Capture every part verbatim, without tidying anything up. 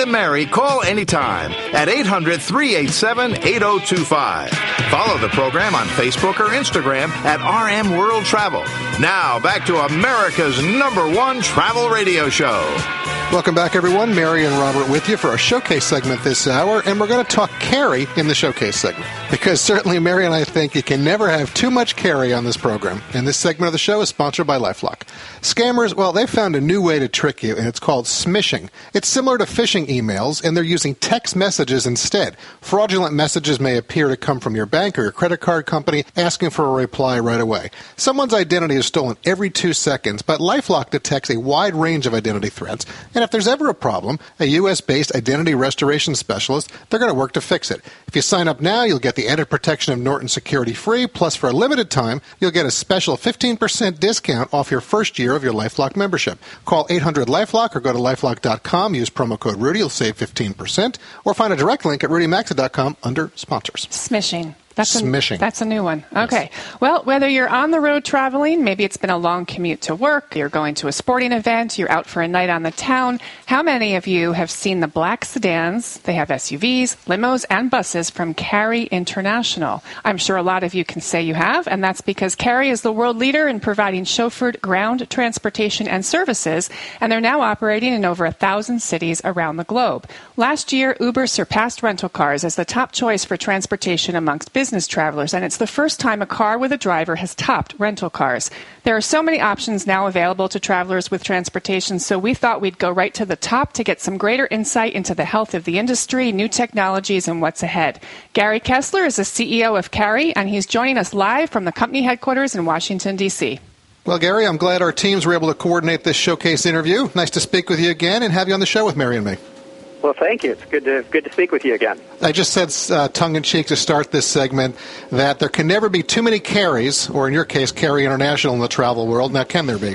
Mary, call anytime at eight hundred, three eight seven, eight oh two five. Follow the program on Facebook or Instagram at R M World Travel. Now, back to America's number one travel radio show. Welcome back, everyone. Mary and Robert with you for our showcase segment this hour, and we're going to talk carry in the showcase segment, because certainly Mary and I think you can never have too much carry on this program. And this segment of the show is sponsored by LifeLock. Scammers, well, they found a new way to trick you, and it's called smishing. It's similar to phishing emails, and they're using text messages instead. Fraudulent messages may appear to come from your bank or your credit card company asking for a reply right away. Someone's identity is stolen every two seconds, but LifeLock detects a wide range of identity threats. And if there's ever a problem, a U S-based identity restoration specialist, they're going to work to fix it. If you sign up now, you'll get the added protection of Norton Security free, plus for a limited time, you'll get a special fifteen percent discount off your first year of your LifeLock membership. Call eight hundred LifeLock or go to lifelock dot com, use promo code Rudy, you'll save fifteen percent, or find a direct link at rudy maxa dot com under sponsors. Smishing. That's a, Smishing. That's a new one. Okay. Yes. Well, whether you're on the road traveling, maybe it's been a long commute to work, you're going to a sporting event, you're out for a night on the town, how many of you have seen the black sedans? They have S U Vs, limos, and buses from Carry International. I'm sure a lot of you can say you have, and that's because Carry is the world leader in providing chauffeured ground transportation and services, and they're now operating in over a thousand cities around the globe. Last year, Uber surpassed rental cars as the top choice for transportation amongst business business travelers, and it's the first time a car with a driver has topped rental cars. There are so many options now available to travelers with transportation, so we thought we'd go right to the top to get some greater insight into the health of the industry, new technologies, and what's ahead. Gary Kessler is the C E O of Carry, and he's joining us live from the company headquarters in Washington, D C Well, Gary, I'm glad our teams were able to coordinate this showcase interview. Nice to speak with you again and have you on the show with Mary and me. Well, thank you. It's good to good to speak with you again. I just said, uh, tongue-in-cheek to start this segment, that there can never be too many carries, or in your case, Carry International in the travel world. Now, can there be?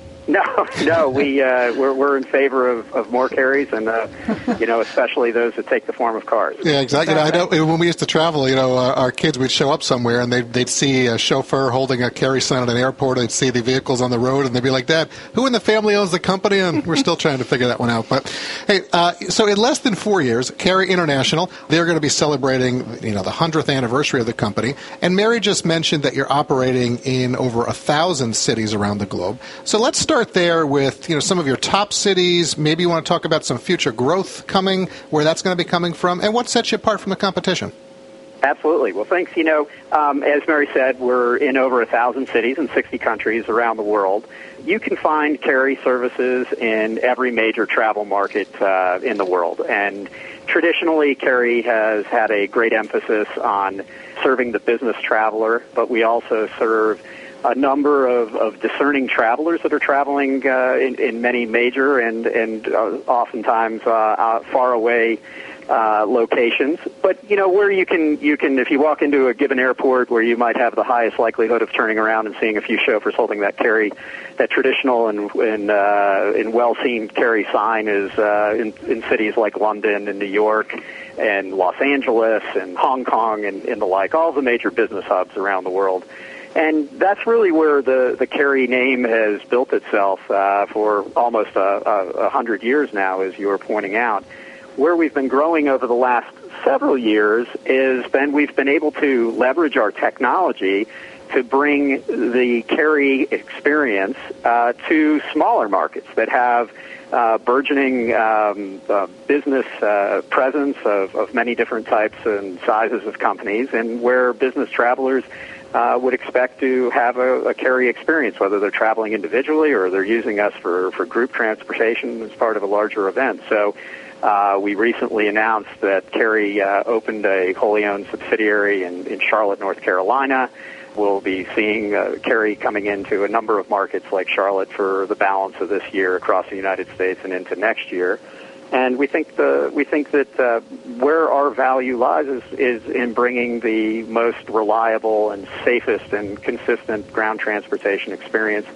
No, no, we uh, we're we're in favor of, of more carries, and uh, you know, especially those that take the form of cars. Yeah, exactly. You know, I know when we used to travel, you know, our, our kids would show up somewhere and they'd they'd see a chauffeur holding a carry sign at an airport. They'd see the vehicles on the road, and they'd be like, "Dad, who in the family owns the company?" And we're still trying to figure that one out. But hey, uh, so in less than four years, Carry International, they're going to be celebrating, you know, the hundredth anniversary of the company. And Mary just mentioned that you're operating in over a thousand cities around the globe. So let's start there with, you know, some of your top cities. Maybe you want to talk about some future growth coming, where that's going to be coming from, and what sets you apart from the competition. Absolutely. Well, thanks. You know, um, as Mary said, we're in over a thousand cities in sixty countries around the world. You can find Carry services in every major travel market uh, in the world. And traditionally, Carry has had a great emphasis on serving the business traveler, but we also serve a number of, of discerning travelers that are traveling uh, in, in many major and, and uh, oftentimes uh, uh, far away uh, locations. But, you know, where you can, you can, if you walk into a given airport where you might have the highest likelihood of turning around and seeing a few chauffeurs holding that carry, that traditional and, and, uh, and well-seen Carry sign is uh, in, in cities like London and New York and Los Angeles and Hong Kong and, and the like, all the major business hubs around the world. And that's really where the, the Carry name has built itself uh, for almost a, a, a hundred years now, as you were pointing out. Where we've been growing over the last several years is been we've been able to leverage our technology to bring the Carry experience uh, to smaller markets that have uh, burgeoning um, uh, business uh, presence of, of many different types and sizes of companies, and where business travelers Uh, would expect to have a, a Carry experience, whether they're traveling individually or they're using us for, for group transportation as part of a larger event. So uh, we recently announced that Carry uh, opened a wholly owned subsidiary in, in Charlotte, North Carolina. We'll be seeing uh, Carry coming into a number of markets like Charlotte for the balance of this year across the United States and into next year. And we think the we think that uh, where our value lies is, is in bringing the most reliable and safest and consistent ground transportation experience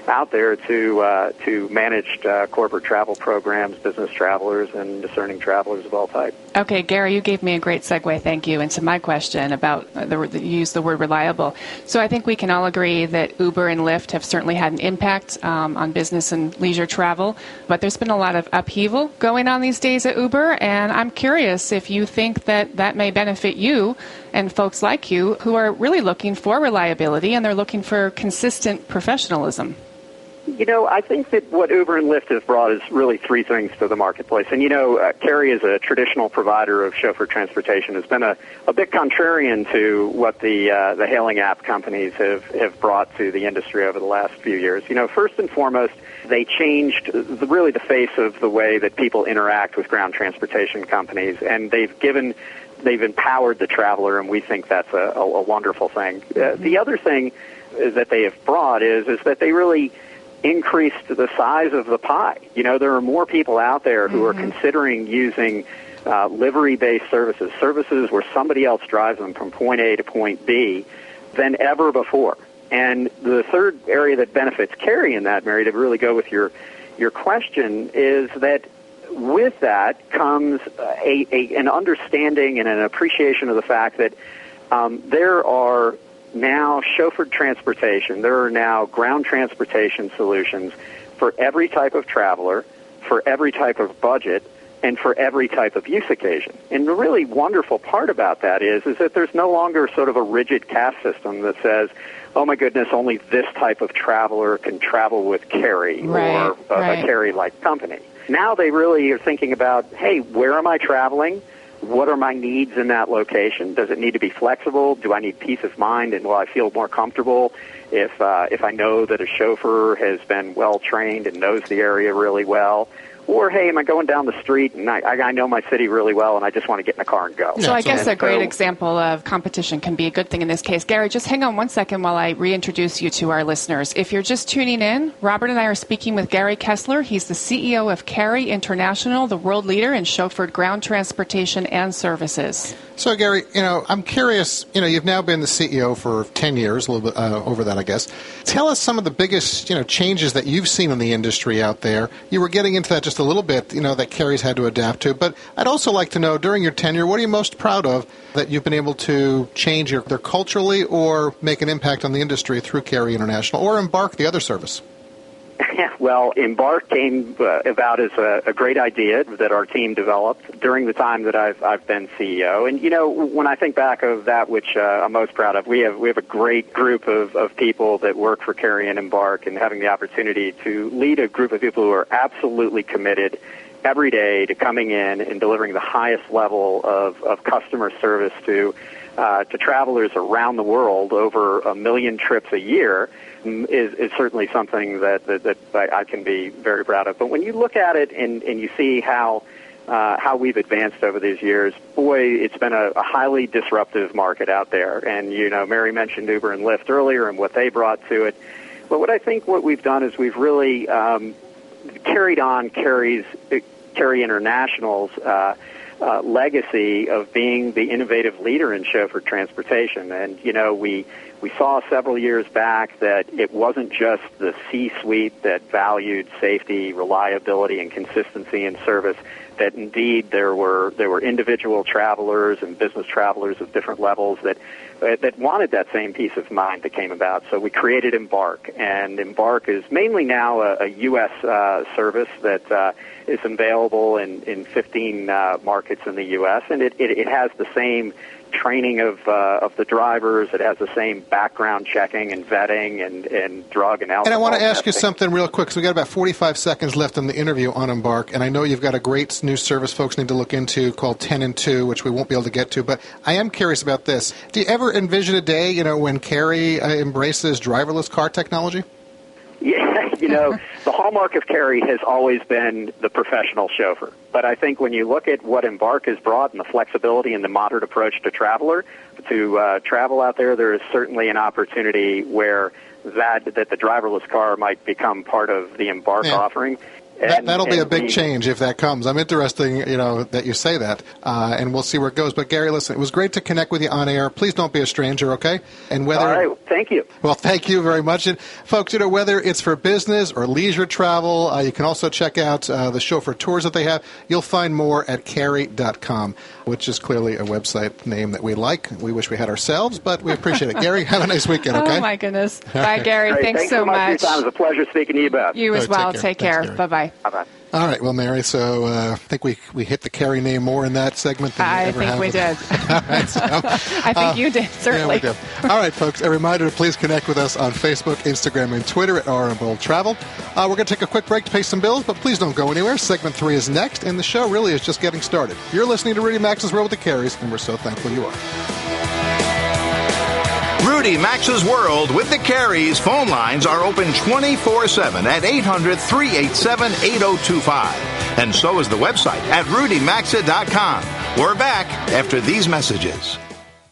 out there to uh, to managed uh, corporate travel programs, business travelers, and discerning travelers of all types. Okay, Gary, you gave me a great segue, thank you, into my question about the, the you used the word reliable. So I think we can all agree that Uber and Lyft have certainly had an impact um, on business and leisure travel, but there's been a lot of upheaval going on these days at Uber, and I'm curious if you think that that may benefit you and folks like you who are really looking for reliability and they're looking for consistent professionalism. You know, I think that what Uber and Lyft have brought is really three things to the marketplace. And, you know, uh, Carrie, as a traditional provider of chauffeur transportation, has been a, a bit contrarian to what the uh, the hailing app companies have, have brought to the industry over the last few years. You know, first and foremost, they changed the, really the face of the way that people interact with ground transportation companies, and they've given they've empowered the traveler, and we think that's a, a, a wonderful thing. Uh, the other thing that they have brought is is that they really increased the size of the pie. You know, there are more people out there who mm-hmm. are considering using uh, livery-based services, services where somebody else drives them from point A to point B than ever before. And the third area that benefits Carrie in that, Mary, to really go with your your question, is that with that comes a, a an understanding and an appreciation of the fact that um, there are now chauffeured transportation, there are now ground transportation solutions for every type of traveler, for every type of budget, and for every type of use occasion. And the really wonderful part about that is, is that there's no longer sort of a rigid caste system that says, oh my goodness, only this type of traveler can travel with Carrie right, or a, right. a Carrie-like company. Now they really are thinking about, hey, where am I traveling? What are my needs in that location? Does it need to be flexible? Do I need peace of mind, and will I feel more comfortable if uh, if I know that a chauffeur has been well trained and knows the area really well? Or, hey, am I going down the street and I, I know my city really well and I just want to get in the car and go? So I guess and a great so, example of competition can be a good thing in this case. Gary, just hang on one second while I reintroduce you to our listeners. If you're just tuning in, Robert and I are speaking with Gary Kessler. He's the C E O of Carrie International, the world leader in chauffeured ground transportation and services. So, Gary, you know, I'm curious, you know, you've now been the C E O for ten years, a little bit uh, over that, I guess. Tell us some of the biggest, you know, changes that you've seen in the industry out there. You were getting into that just a little bit, you know, that Carrie's had to adapt to. But I'd also like to know, during your tenure, what are you most proud of that you've been able to change your, either culturally or make an impact on the industry through Carrie International or Embark, the other service? Well, Embark came uh, about as a, a great idea that our team developed during the time that I've I've been C E O. And you know, when I think back of that, which uh, I'm most proud of, we have we have a great group of, of people that work for Carrie and Embark, and having the opportunity to lead a group of people who are absolutely committed every day to coming in and delivering the highest level of, of customer service to uh, to travelers around the world, over a million trips a year. Is, is certainly something that, that, that I can be very proud of. But when you look at it and, and you see how uh, how we've advanced over these years, boy, it's been a, a highly disruptive market out there. And, you know, Mary mentioned Uber and Lyft earlier and what they brought to it. But what I think what we've done is we've really um, carried on Carrie's, Carrie International's uh, uh, legacy of being the innovative leader in chauffeur transportation. And, you know, we... We saw several years back that it wasn't just the C-suite that valued safety, reliability, and consistency in service, that indeed there were there were individual travelers and business travelers of different levels that that wanted that same peace of mind that came about. So we created Embark, and Embark is mainly now a, a U S uh, service that uh, is available in, in fifteen uh, markets in the U S, and it, it, it has the same training of uh, of the drivers. It has the same background checking and vetting and, and drug and alcohol. And I want to ask testing. you something real quick. So we've got about forty-five seconds left in the interview on Embark, and I know you've got a great new service folks need to look into called ten and two, which we won't be able to get to, but I am curious about this. Do you ever envision a day, you know, when Carrie uh, embraces driverless car technology? Yeah, you know, the hallmark of Carrie has always been the professional chauffeur. But I think when you look at what Embark has brought and the flexibility and the modern approach to traveler, to uh, travel out there, there is certainly an opportunity where that that the driverless car might become part of the Embark yeah. offering. That, that'll be a and big we- change if that comes. I'm interesting, you know, that you say that, uh, and we'll see where it goes. But Gary, listen, it was great to connect with you on air. Please don't be a stranger, okay? And whether All right, thank you. Well, thank you very much. And folks, you know, whether it's for business or leisure travel, uh, you can also check out uh, the chauffeur tours that they have. You'll find more at carry dot com, which is clearly a website name that we like. We wish we had ourselves, but we appreciate it. Gary, have a nice weekend, okay? Oh, my goodness. Bye, Gary. Great. Thanks, Thanks so so much. much. For your time. It was a pleasure speaking to you both. You as All right, well. take Take care. care. Thanks, Gary. Bye-bye. Bye-bye. All right, well, Mary, so uh, I think we, we hit the Carrie name more in that segment than we I ever think have we with- did. All right, so, I think uh, you did, certainly. Yeah, we did. All right, folks, a reminder to please connect with us on Facebook, Instagram, and Twitter at R M World Travel. Uh, we're going to take a quick break to pay some bills, but please don't go anywhere. Segment three is next, and the show really is just getting started. You're listening to Rudy Max's World with the Carries, and we're so thankful you are. Rudy Max's World with the Carries phone lines are open twenty-four seven at eight hundred, three eight seven, eight oh two five. And so is the website at rudy maxa dot com. We're back after these messages.